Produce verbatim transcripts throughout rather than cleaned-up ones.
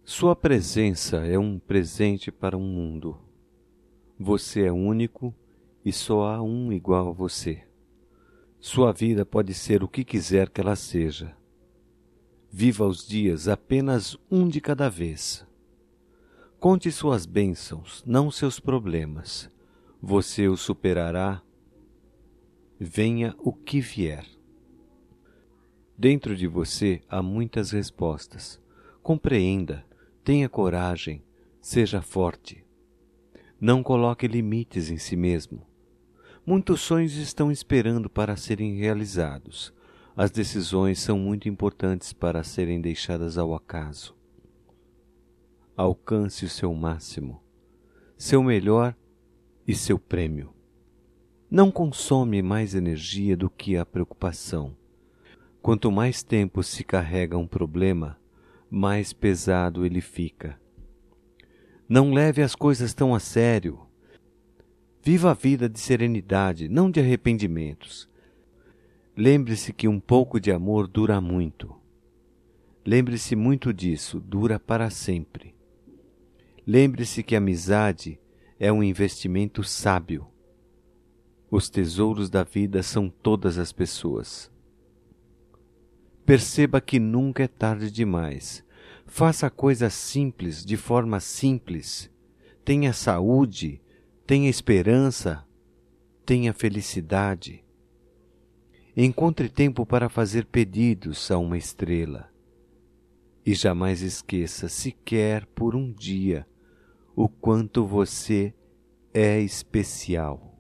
Sua presença é um presente para o mundo. Você é único e só há um igual a você. Sua vida pode ser o que quiser que ela seja. Viva os dias apenas um de cada vez. Conte suas bênçãos, não seus problemas. Você os superará, venha o que vier. Dentro de você há muitas respostas. Compreenda, tenha coragem, seja forte. Não coloque limites em si mesmo. Muitos sonhos estão esperando para serem realizados. As decisões são muito importantes para serem deixadas ao acaso. Alcance o seu máximo, seu melhor e seu prêmio. Não consome mais energia do que a preocupação. Quanto mais tempo se carrega um problema, mais pesado ele fica. Não leve as coisas tão a sério. Viva a vida de serenidade, não de arrependimentos. Lembre-se que um pouco de amor dura muito. Lembre-se muito disso, dura para sempre. Lembre-se que a amizade é um investimento sábio. Os tesouros da vida são todas as pessoas. Perceba que nunca é tarde demais. Faça coisas simples de forma simples. Tenha saúde, tenha esperança, tenha felicidade. Encontre tempo para fazer pedidos a uma estrela. E jamais esqueça, sequer por um dia, o quanto você é especial.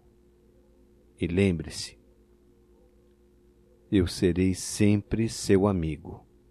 E lembre-se, eu serei sempre seu amigo.